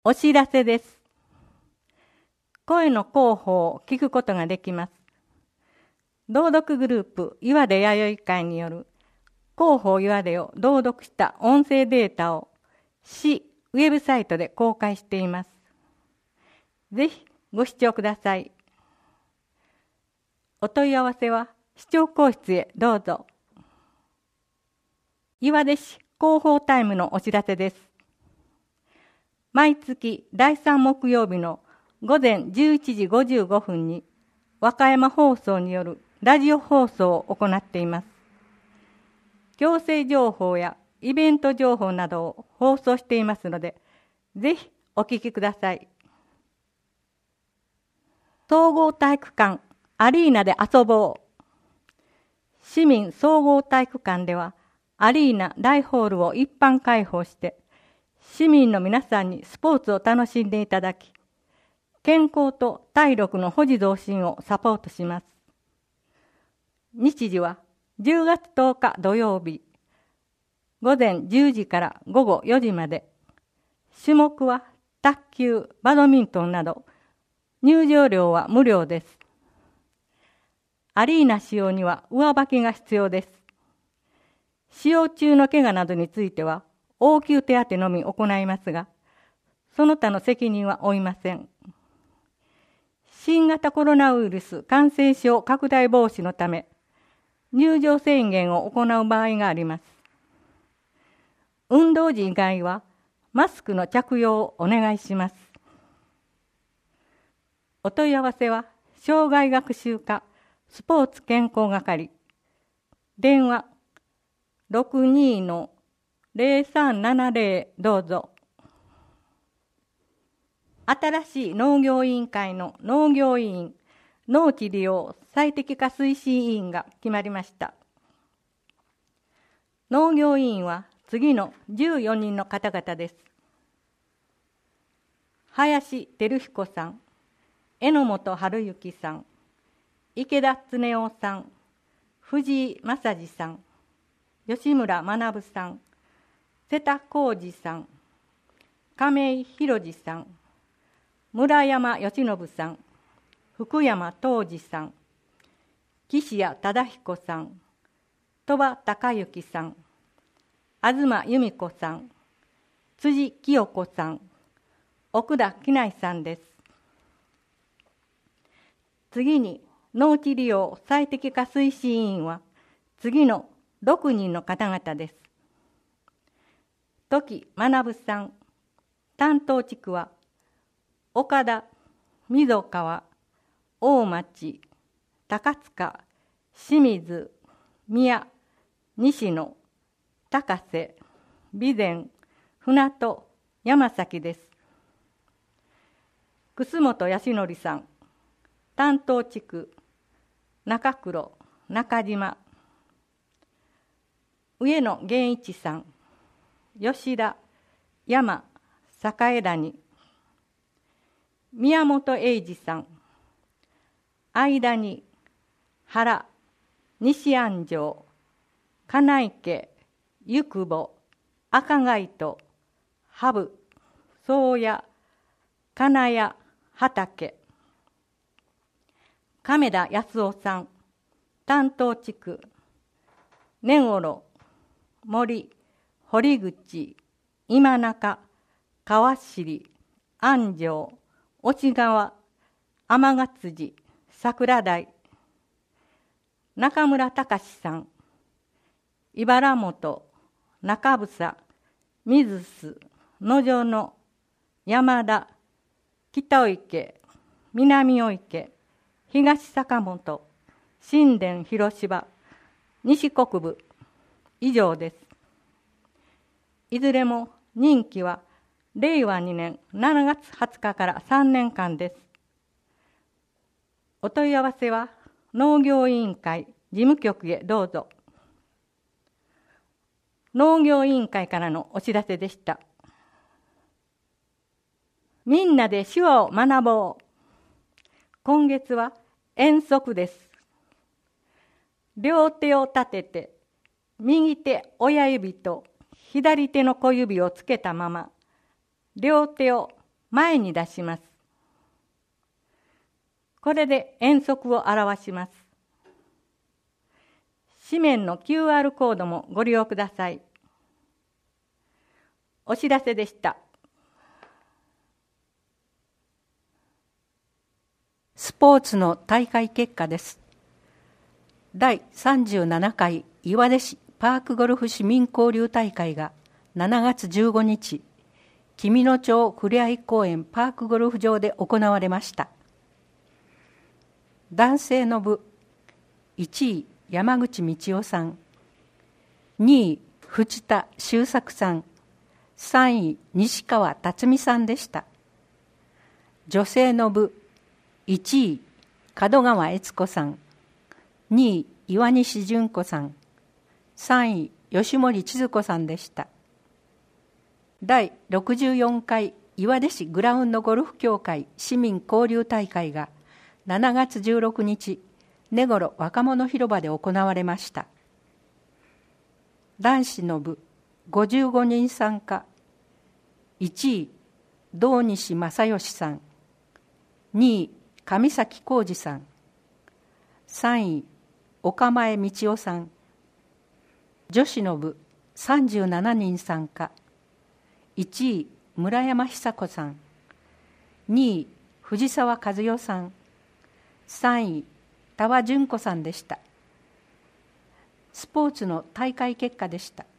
お知らせです。声の広報を聞くことができます。朗読グループ岩出弥生会による広報岩出を朗読した音声データを市ウェブサイトで公開しています。ぜひご視聴ください。お問い合わせは市長公室へどうぞ。岩出市広報タイムのお知らせです。毎月第3木曜日の午前11時55分に和歌山放送によるラジオ放送を行っています。行政情報やイベント情報などを放送していますので、ぜひお聞きください。総合体育館アリーナで遊ぼう。市民総合体育館ではアリーナ大ホールを一般開放して、市民の皆さんにスポーツを楽しんでいただき、健康と体力の保持増進をサポートします。日時は10月10日土曜日、午前10時から午後4時まで。種目は卓球、バドミントンなど、入場料は無料です。アリーナ使用には上履きが必要です。使用中の怪我などについては、応急手当のみ行いますが、その他の責任は負いません。新型コロナウイルス感染症拡大防止のため、入場制限を行う場合があります。運動時以外は、マスクの着用をお願いします。お問い合わせは、障害学習課スポーツ健康係、電話62-0370どうぞ。新しい農業委員会の農業委員、農地利用最適化推進委員が決まりました。農業委員は次の14人の方々です。林照彦さん、榎本春之さん、池田恒夫さん、藤井正次さん、吉村学さん、瀬田浩二さん、亀井博次さん、村山義信さん、福山東司さん、岸谷忠彦さん、鳥羽隆之さん、東由美子さん、辻清子さん、奥田紀内さんです。次に、農地利用最適化推進委員は、次の6人の方々です。時学さん、担当地区は、岡田、溝川、大町、高塚、清水、宮、西野、高瀬、備前、船戸、山崎です。楠本康則さん、担当地区、中黒、中島、上野源一さん、吉田、山、栄谷、宮本英二さん、間に、原、西安城、金池、湯久保、赤貝と、羽生、宗谷、金谷、畑、亀田康夫さん、担当地区、根頃、森、堀口、今中、川尻、安城、越川、天ヶ辻、桜台、中村隆さん、茨本、中房、水須、野城野、山田、北池、南尾池、東坂本、新田広芝、西国部、以上です。いずれも任期は令和2年7月20日から3年間です。お問い合わせは農業委員会事務局へどうぞ。農業委員会からのお知らせでした。みんなで手話を学ぼう。今月は遠足です。両手を立てて、右手親指と左手の小指をつけたまま、両手を前に出します。これで遠足を表します。紙面の QR コードもご利用ください。お知らせでした。 スポーツの大会結果です。第37回岩出市パークゴルフ市民交流大会が7月15日、紀美野町ふれあい公園パークゴルフ場で行われました。男性の部、1位山口道夫さん、2位藤田修作さん、3位西川辰巳さんでした。女性の部、1位門川悦子さん、2位岩西純子さん、3位吉森千鶴子さんでした。第64回岩出市グラウンドゴルフ協会市民交流大会が7月16日、根頃若者広場で行われました。男子の部55人参加、1位堂西正義さん、2位上崎浩二さん、3位岡前道夫さん。女子の部37人参加、1位村山久子さん、2位藤沢和代さん、3位田和純子さんでした。スポーツの大会結果でした。